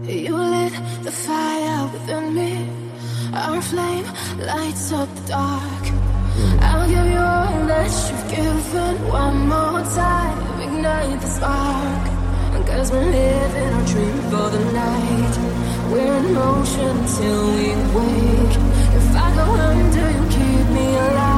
You lit the fire within me. Our flame lights up the dark. I'll give you all that you've given. One more time, ignite the spark. Cause we're living our dream for the night. We're in motion till we wake. If I go under, you keep me alive.